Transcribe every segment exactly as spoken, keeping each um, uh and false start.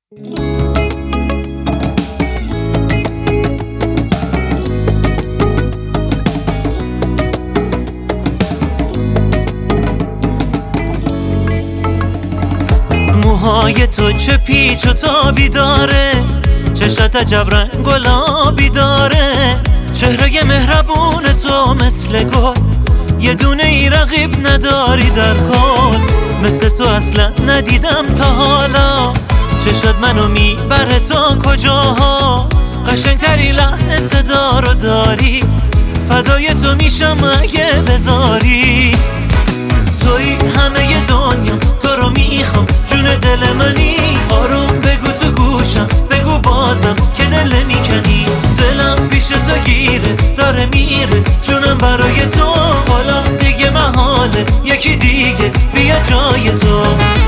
موهای تو چه پیچ و تابی داره، چشات عجب رنگ گلابی داره، چهره مهربون تو مثل گل، یه دونه ای رقیب نداری در کل. مثل تو اصلا ندیدم تا حالا، چشات منو میبره تا کجاها، قشنگتری لحن صدا رو داری، فدای تو میشم اگه بذاری. توی همه دنیا، تو رو میخوام، جون دل منی، آروم بگو تو گوشم، بگو بازم که دل میکنی. دلم پیش تو گیره، داره میره، جونم برای تو، حالا دیگه محاله یکی دیگه بیا جای تو.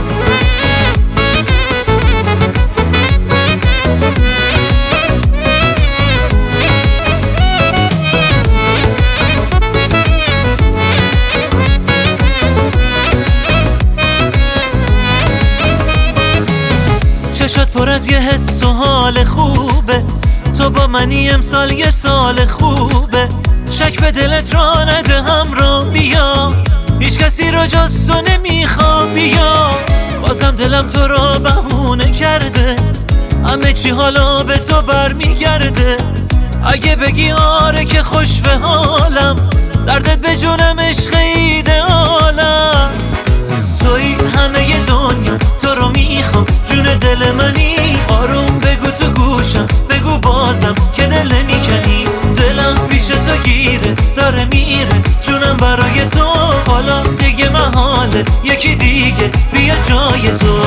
چشات پر از یه حس و حال خوبه، تو با منی امسال یه سال خوبه، شک به دلت را نده همراه بیا، هیچ کسی را جز تو نمیخوام بیا. بازم دلم تو را بهونه کرده، همه چی حالا به تو برمیگرده، اگه بگی آره که خوش به حالم، دردت به جونم عشق ایده‌آلم. توی همه دنیا، تو رو میخوام، جون دل منی، آروم بگو تو گوشم، بگو بازم که دل میکنی. دلم پیش تو گیره، داره میره، جونم برای تو، حالا دیگه محاله یکی دیگه بیا جای تو.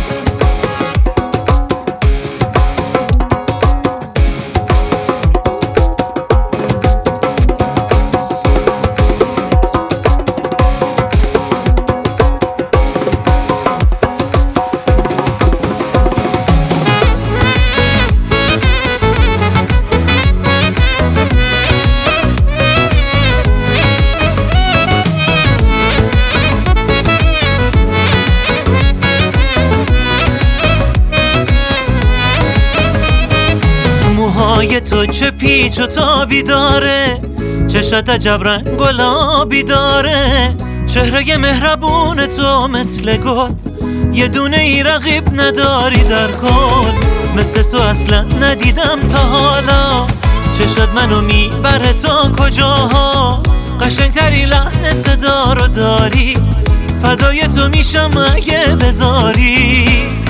موهای تو چه پیچ و تابی داره، چشات عجب رنگ گلابی داره، چهره مهربون تو مثل گل، یه دونه ای رقیب نداری در کل. مثل تو اصلا ندیدم تا حالا، چشات منو میبره تا کجاها، قشنگتری لحن صدا رو داری، فدای تو میشم اگه بذاری.